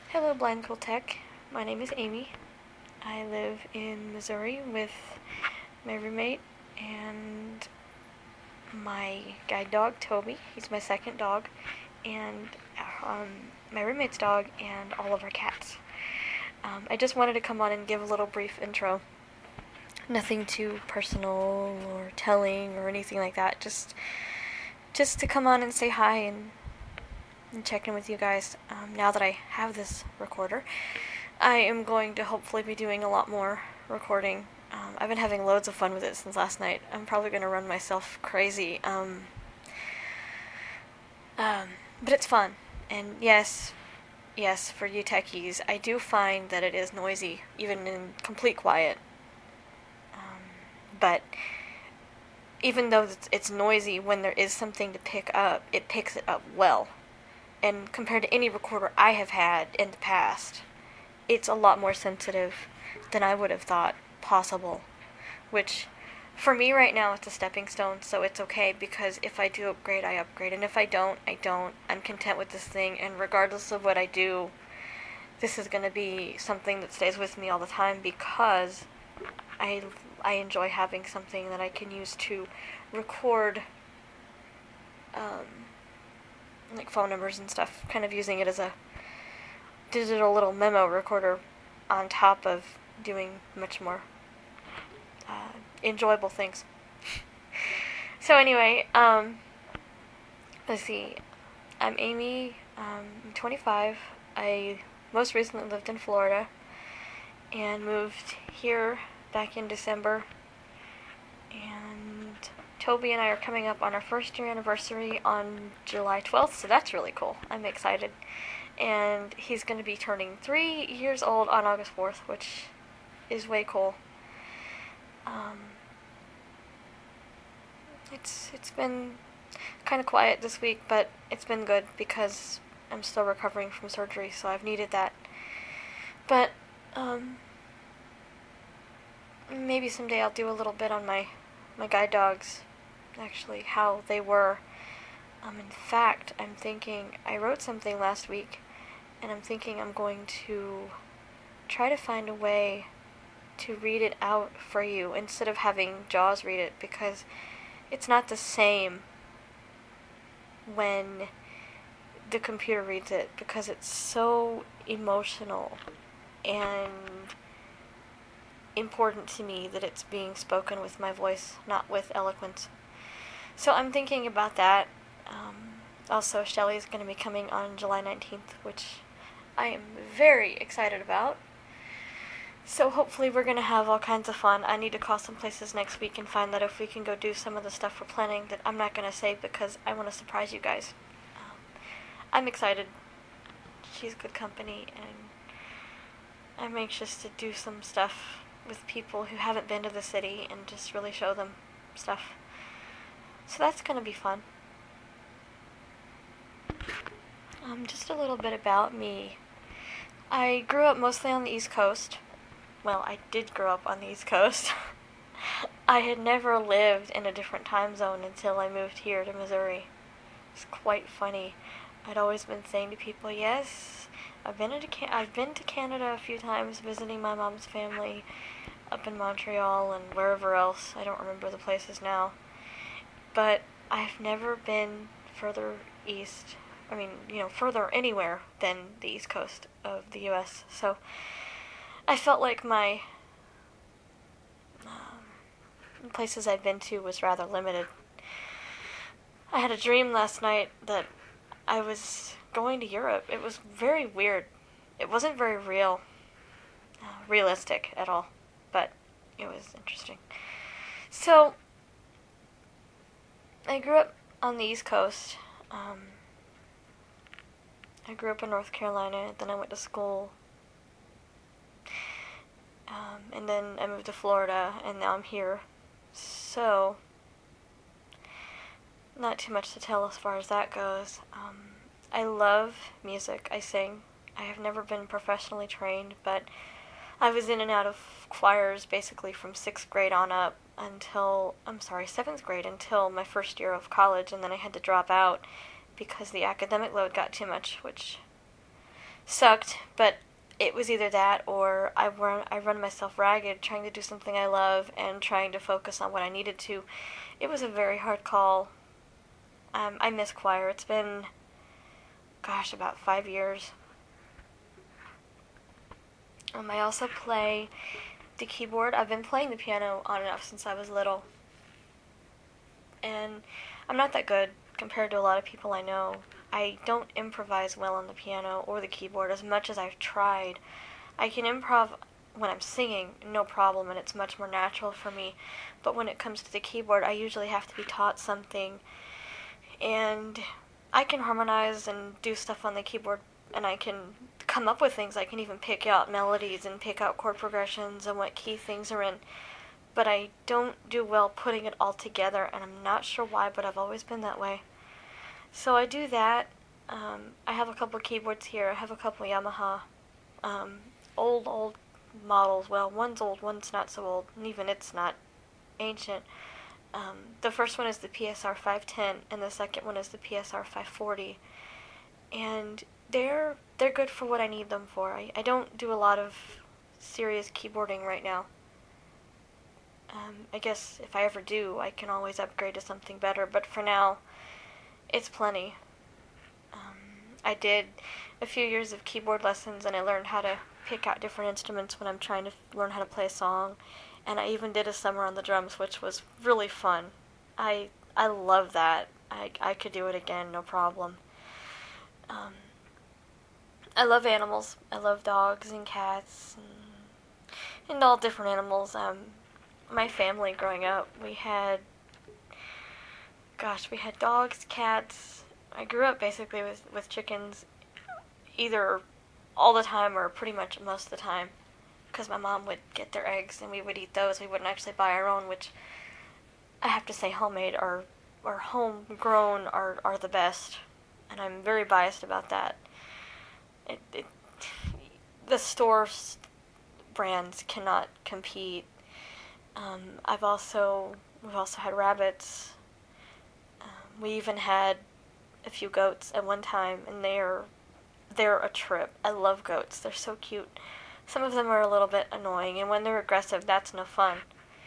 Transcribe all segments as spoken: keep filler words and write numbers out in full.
Hello, Blind Girl Tech. My name is Amy. I live in Missouri with my roommate and my guide dog, Toby. He's my second dog, and um, my roommate's dog, and all of our cats. Um, I just wanted to come on and give a little brief intro. Nothing too personal or telling or anything like that. Just, just to come on and say hi and and check in with you guys. Um, now that I have this recorder, I am going to hopefully be doing a lot more recording. Um, I've been having loads of fun with it since last night. I'm probably going to run myself crazy. Um, um, but it's fun. And yes, yes, for you techies, I do find that it is noisy, even in complete quiet. Um, but even though it's, it's noisy, when there is something to pick up, it picks it up well. And compared to any recorder I have had in the past, it's a lot more sensitive than I would have thought possible. Which, for me right now, it's a stepping stone, so it's okay, because if I do upgrade, I upgrade. And if I don't, I don't. I'm content with this thing, and regardless of what I do, this is going to be something that stays with me all the time, because I, I enjoy having something that I can use to record um, like phone numbers and stuff, kind of using it as a digital little memo recorder on top of doing much more uh, enjoyable things. So anyway, um, let's see. I'm Amy. Um, I'm twenty-five. I most recently lived in Florida and moved here back in December. And Toby and I are coming up on our first year anniversary on July twelfth, so that's really cool. I'm excited. And he's going to be turning three years old on August fourth, which is way cool. Um, it's it's been kind of quiet this week, but it's been good because I'm still recovering from surgery, so I've needed that. But um, maybe someday I'll do a little bit on my, my guide dogs. Actually, how they were. Um, in fact, I'm thinking, I wrote something last week, and I'm thinking I'm going to try to find a way to read it out for you instead of having Jaws read it, because it's not the same when the computer reads it, because it's so emotional and important to me that it's being spoken with my voice, not with eloquence. So I'm thinking about that. Um, also, Shelly is going to be coming on July nineteenth, which I am very excited about. So hopefully we're going to have all kinds of fun. I need to call some places next week and find out if we can go do some of the stuff we're planning that I'm not going to say because I want to surprise you guys. Um, I'm excited. She's good company, and I'm anxious to do some stuff with people who haven't been to the city and just really show them stuff. So that's going to be fun. Um, just a little bit about me. I grew up mostly on the East Coast. Well, I did grow up on the East Coast. I had never lived in a different time zone until I moved here to Missouri. It's quite funny. I'd always been saying to people, yes, I've been, into Can- I've been to Canada a few times visiting my mom's family up in Montreal and wherever else. I don't remember the places now. But I've never been further east, I mean, you know, further anywhere than the east coast of the U S So I felt like my um, places I've been to was rather limited. I had a dream last night that I was going to Europe. It was very weird. It wasn't very real, uh, realistic at all, but it was interesting. So I grew up on the East Coast. Um, I grew up in North Carolina, then I went to school, um, and then I moved to Florida, and now I'm here. So, not too much to tell as far as that goes. Um, I love music. I sing. I have never been professionally trained, but I was in and out of choirs basically from sixth grade on up until, I'm sorry, seventh grade until my first year of college, and then I had to drop out because the academic load got too much, which sucked, but it was either that or I run I run myself ragged trying to do something I love and trying to focus on what I needed to. It was a very hard call. Um, I miss choir. It's been, gosh, about five years. Um, I also play the keyboard. I've been playing the piano on and off since I was little. And I'm not that good compared to a lot of people I know. I don't improvise well on the piano or the keyboard as much as I've tried. I can improv when I'm singing, no problem, and it's much more natural for me. But when it comes to the keyboard, I usually have to be taught something. And I can harmonize and do stuff on the keyboard, and I can come up with things. I can even pick out melodies and pick out chord progressions and what key things are in. But I don't do well putting it all together, and I'm not sure why, but I've always been that way. So I do that. Um, I have a couple keyboards here. I have a couple Yamaha um, old, old models. Well, one's old, one's not so old, and even it's not ancient. Um, the first one is the P S R five ten, and the second one is the P S R five forty. And they're they're good for what I need them for. I, I don't do a lot of serious keyboarding right now. Um, I guess if I ever do, I can always upgrade to something better, but for now, it's plenty. Um, I did a few years of keyboard lessons, and I learned how to pick out different instruments when I'm trying to learn how to play a song. And I even did a summer on the drums, which was really fun. I I love that. I, I could do it again, no problem. Um, I love animals. I love dogs and cats and, and all different animals. Um, my family growing up, we had, gosh, we had dogs, cats. I grew up basically with, with chickens either all the time or pretty much most of the time, because my mom would get their eggs and we would eat those. We wouldn't actually buy our own, which I have to say homemade or, or homegrown are, are the best, and I'm very biased about that. It, it, the store brands cannot compete. Um, I've also, we've also had rabbits. Um, we even had a few goats at one time, and they're, they're a trip. I love goats. They're so cute. Some of them are a little bit annoying, and when they're aggressive, that's no fun.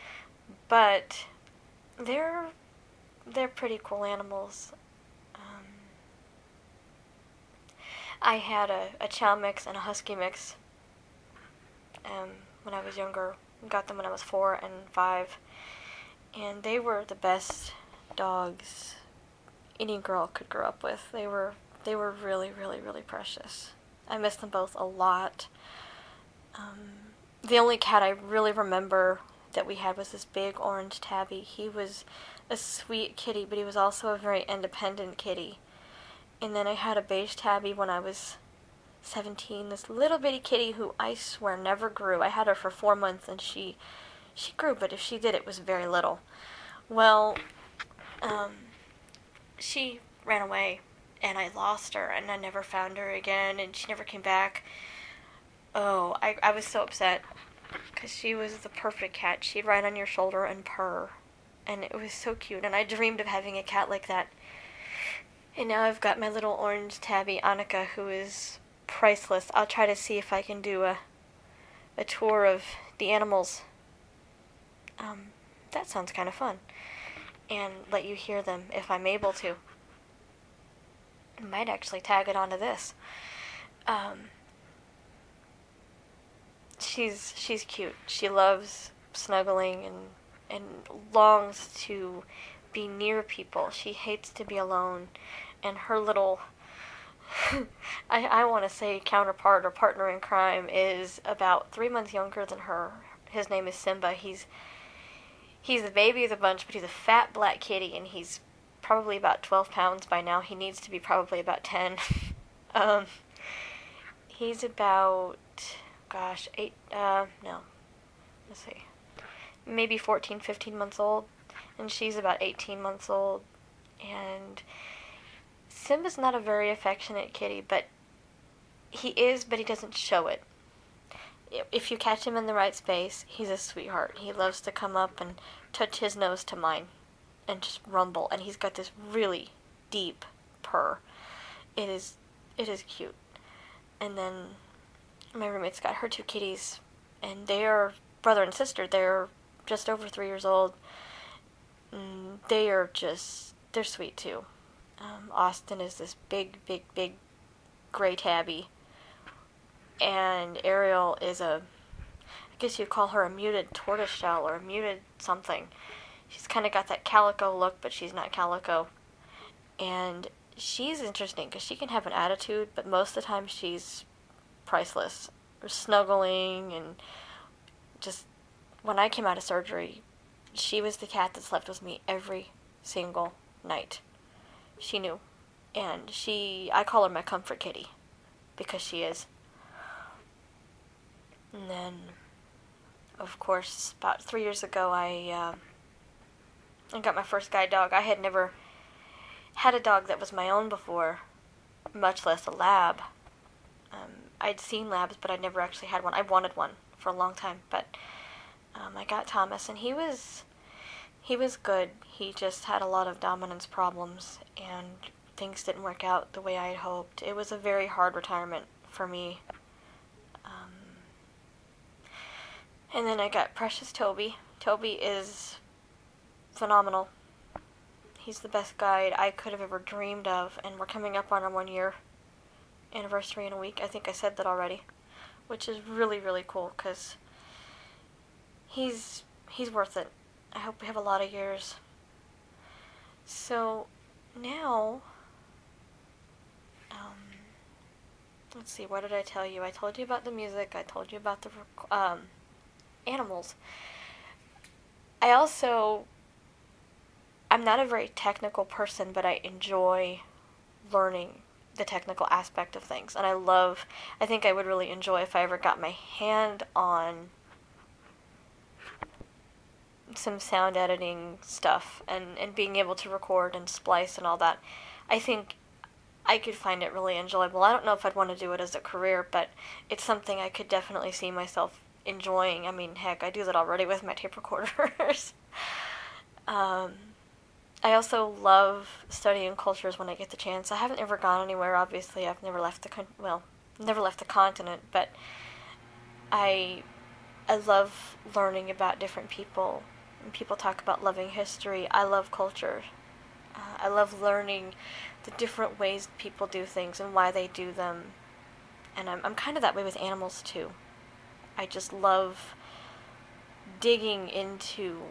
But they're they're pretty cool animals. Um, I had a, a chow mix and a husky mix um, when I was younger. Got them when I was four and five, and they were the best dogs any girl could grow up with. They were they were really, really, really precious. I miss them both a lot. Um, the only cat I really remember that we had was this big orange tabby. He was a sweet kitty, but he was also a very independent kitty. And then I had a beige tabby when I was seventeen, this little bitty kitty who I swear never grew. I had her for four months and she she grew, but if she did, it was very little. Well, um, she ran away and I lost her and I never found her again and she never came back. Oh, I, I was so upset because she was the perfect cat. She'd ride on your shoulder and purr, and it was so cute, and I dreamed of having a cat like that. And now I've got my little orange tabby, Annika, who is priceless. I'll try to see if I can do a a tour of the animals. Um, that sounds kind of fun. And let you hear them if I'm able to. I might actually tag it onto this. Um... She's she's cute. She loves snuggling and and longs to be near people. She hates to be alone. And her little I I want to say counterpart or partner in crime is about three months younger than her. His name is Simba. He's he's the baby of the bunch, but he's a fat black kitty, and he's probably about twelve pounds by now. He needs to be probably about ten. um, he's about Gosh, eight, uh, no, let's see, maybe fourteen, fifteen months old, and she's about eighteen months old, and Simba's not a very affectionate kitty, but he is, but he doesn't show it. If you catch him in the right space, he's a sweetheart. He loves to come up and touch his nose to mine, and just rumble, and he's got this really deep purr. It is, it is cute. And then my roommate's got her two kitties, and they are brother and sister. They're just over three years old. Mm, they are just, they're sweet too. Um, Austin is this big, big, big gray tabby. And Ariel is a, I guess you'd call her a muted tortoiseshell or a muted something. She's kind of got that calico look, but she's not calico. And she's interesting because she can have an attitude, but most of the time she's priceless. Snuggling and just, when I came out of surgery, she was the cat that slept with me every single night. She knew. And she, I call her my comfort kitty because she is. And then, of course, about three years ago, I, uh, I got my first guide dog. I had never had a dog that was my own before, much less a lab. Um, I'd seen labs, but I'd never actually had one. I wanted one for a long time, but um, I got Thomas, and he was he was good. He just had a lot of dominance problems, and things didn't work out the way I had hoped. It was a very hard retirement for me. Um, and then I got Precious Toby. Toby is phenomenal. He's the best guide I could have ever dreamed of, and we're coming up on our one year anniversary in a week. I think I said that already, which is really, really cool because he's he's worth it. I hope we have a lot of years. So now, um, let's see, what did I tell you? I told you about the music. I told you about the um, animals. I also, I'm not a very technical person, but I enjoy learning the technical aspect of things. And I love, I think I would really enjoy if I ever got my hand on some sound editing stuff and, and being able to record and splice and all that. I think I could find it really enjoyable. I don't know if I'd want to do it as a career, but it's something I could definitely see myself enjoying. I mean, heck, I do that already with my tape recorders. um, I also love studying cultures when I get the chance. I haven't ever gone anywhere, obviously. I've never left the, con- well, never left the continent, but I, I love learning about different people. When people talk about loving history, I love culture. Uh, I love learning the different ways people do things and why they do them. And I'm I'm kind of that way with animals too. I just love digging into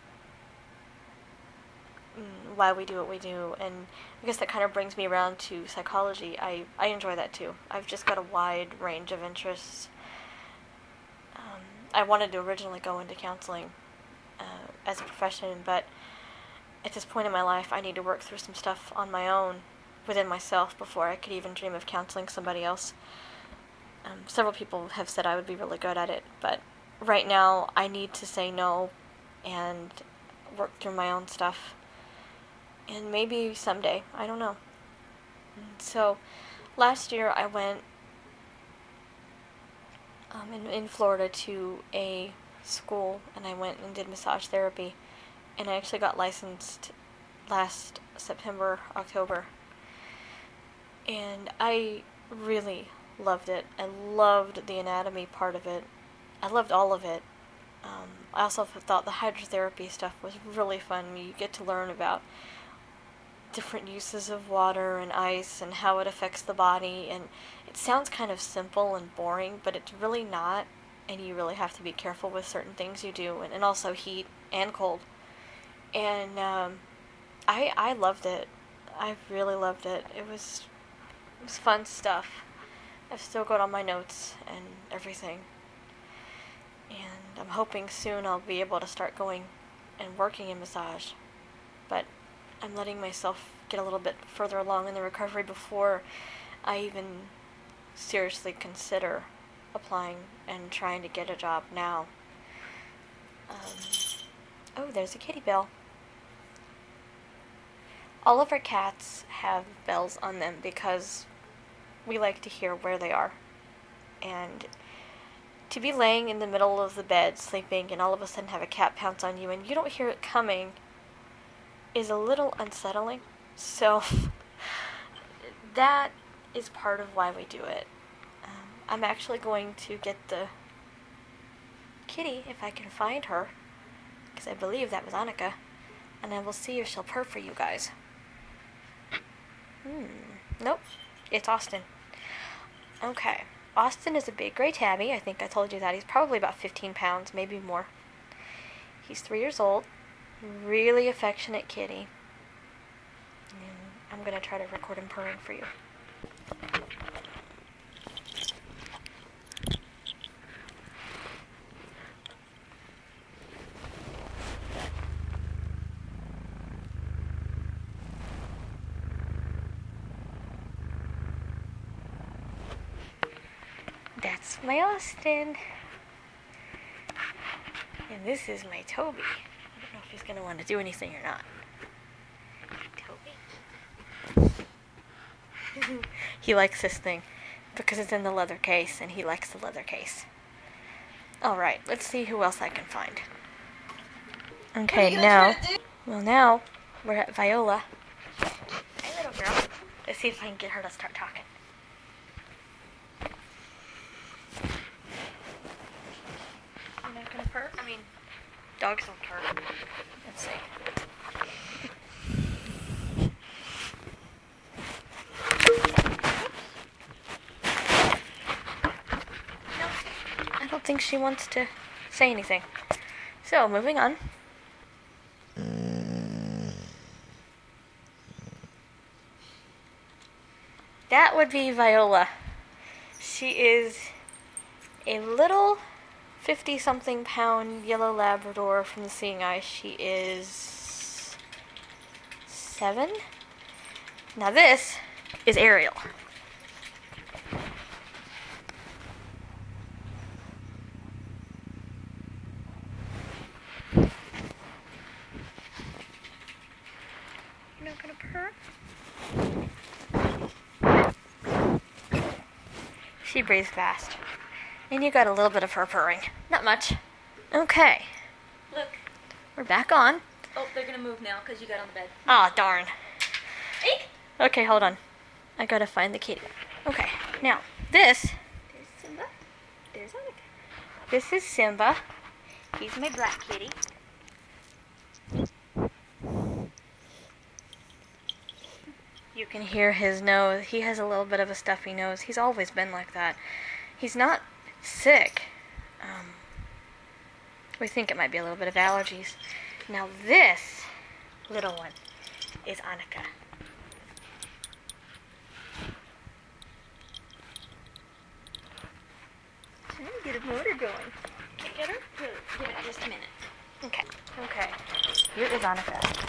mm, why we do what we do, and I guess that kind of brings me around to psychology. I, I enjoy that too. I've just got a wide range of interests. Um, I wanted to originally go into counseling uh, as a profession, but at this point in my life, I need to work through some stuff on my own within myself before I could even dream of counseling somebody else. Um, several people have said I would be really good at it, but right now I need to say no and work through my own stuff. And maybe someday, I don't know. And so last year I went um, in, in Florida to a school, and I went and did massage therapy, and I actually got licensed last September, October, and I really loved it. I loved the anatomy part of it. I loved all of it. Um, I also thought the hydrotherapy stuff was really fun. You get to learn about different uses of water and ice and how it affects the body, and it sounds kind of simple and boring, but it's really not, and you really have to be careful with certain things you do, and, and also heat and cold. And um, I I loved it. I really loved it. It was it was fun stuff. I've still got all my notes and everything. And I'm hoping soon I'll be able to start going and working in massage. But I'm letting myself get a little bit further along in the recovery before I even seriously consider applying and trying to get a job now. Um, oh, there's a kitty bell. All of our cats have bells on them because we like to hear where they are. And to be laying in the middle of the bed sleeping and all of a sudden have a cat pounce on you and you don't hear it coming is a little unsettling. So that is part of why we do it. Um, I'm actually going to get the kitty, if I can find her, because I believe that was Annika, and I will see if she'll purr for you guys. Hmm. Nope. It's Austin. Okay. Austin is a big gray tabby. I think I told you that. He's probably about fifteen pounds, maybe more. He's three years old. Really affectionate kitty. And I'm going to try to record him purring for you. That's my Austin. And this is my Toby. I don't know if he's going to want to do anything or not. Toby. He likes this thing because it's in the leather case, and he likes the leather case. Alright, let's see who else I can find. Okay, now, well now, we're at Viola. Hey little girl. Let's see if I can get her to start talking. You're not gonna purr? I mean, dogs don't purr. Let's see. I don't think she wants to say anything. So, moving on. That would be Viola. She is a little fifty-something pound yellow Labrador from the Seeing Eye. She is seven. Now this is Ariel. You're not gonna purr? She breathes fast. And you got a little bit of her purring. Not much. Okay. Look. We're back on. Oh, they're gonna move now because you got on the bed. Aw, oh, darn. Eek! Okay, hold on. I gotta find the kitty. Okay, now, this... There's Simba. There's Annika. This is Simba. He's my black kitty. You can hear his nose. He has a little bit of a stuffy nose. He's always been like that. He's not sick. Um, we think it might be a little bit of allergies. Now this little one is Annika. Trying to get a motor going. Can you get her? Give it just a minute. Okay. Okay. Here is Annika.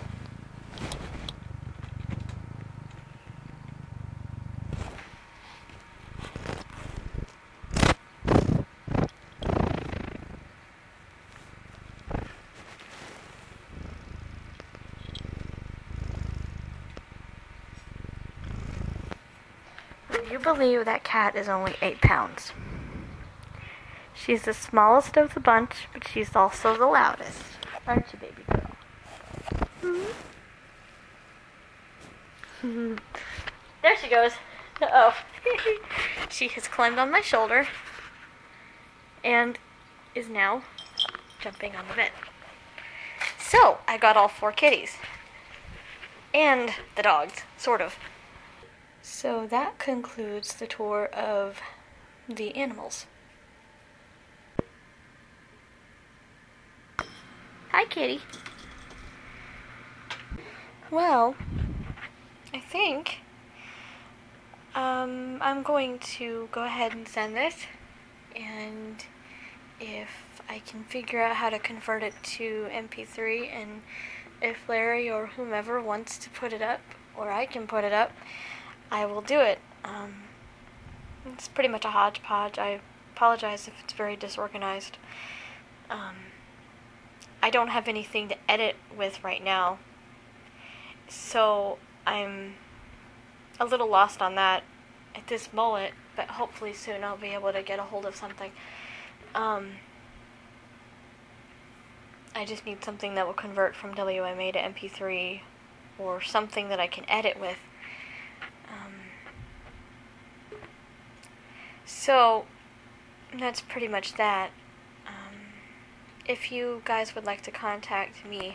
Would you believe that cat is only eight pounds? She's the smallest of the bunch, but she's also the loudest. Aren't you, baby girl? Mm-hmm. There she goes. Uh-oh. She has climbed on my shoulder and is now jumping on the bed. So, I got all four kitties. And the dogs, sort of. So that concludes the tour of the animals. Hi, kitty. Well, I think um, I'm going to go ahead and send this, and if I can figure out how to convert it to M P three, and if Larry or whomever wants to put it up, or I can put it up, I will do it. Um, it's pretty much a hodgepodge. I apologize if it's very disorganized. Um, I don't have anything to edit with right now, so I'm a little lost on that at this moment, but hopefully soon I'll be able to get a hold of something. Um, I just need something that will convert from W M A to M P three, or something that I can edit with. Um, So, that's pretty much that. Um, if you guys would like to contact me,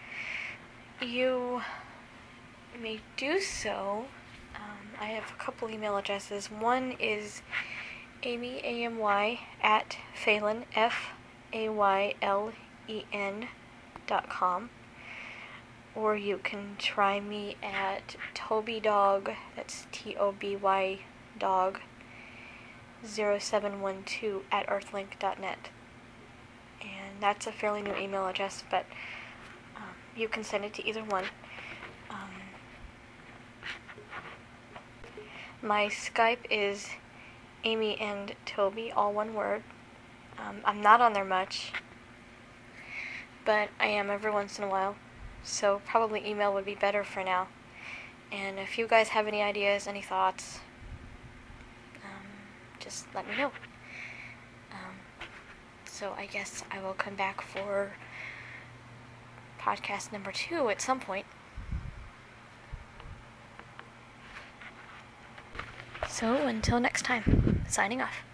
you may do so. Um, I have a couple email addresses. One is Amy, A M Y, at Phaylin, F A Y L E N dot com. Or you can try me at TobyDog, that's T O B Y dog, zero seven one two at earthlink dot net. And that's a fairly new email address, but um, you can send it to either one. Um, my Skype is Amy and Toby, all one word. Um, I'm not on there much, but I am every once in a while. So probably email would be better for now. And if you guys have any ideas, any thoughts, um, just let me know. Um, so I guess I will come back for podcast number two at some point. So until next time, signing off.